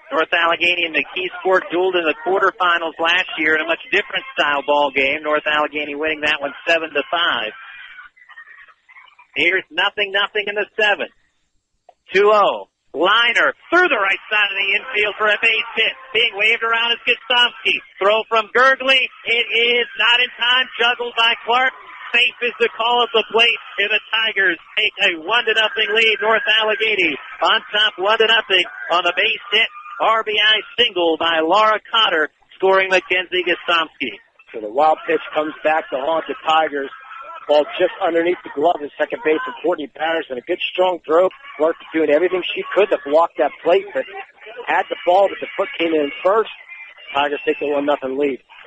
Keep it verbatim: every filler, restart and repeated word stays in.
North Allegheny and McKeesport dueled in the quarterfinals last year in a much different style ball game. North Allegheny winning that one seven to five. Here's nothing, nothing in the seventh. two oh. Liner through the right side of the infield for a base hit. Being waved around is Gostomski. Throw from Gurgley. It is not in time. Juggled by Clark. Safe is the call at the plate. And the Tigers take a one to nothing lead. North Allegheny on top one to nothing on the base hit. R B I single by Laura Cotter, scoring Mackenzie Gostomski. So the wild pitch comes back to haunt the Tigers. Ball just underneath the glove of second baseman Courtney Patterson. A good strong throw. Clark doing everything she could to block that plate, but had the ball, but the foot came in first. Tigers take the one nothing lead.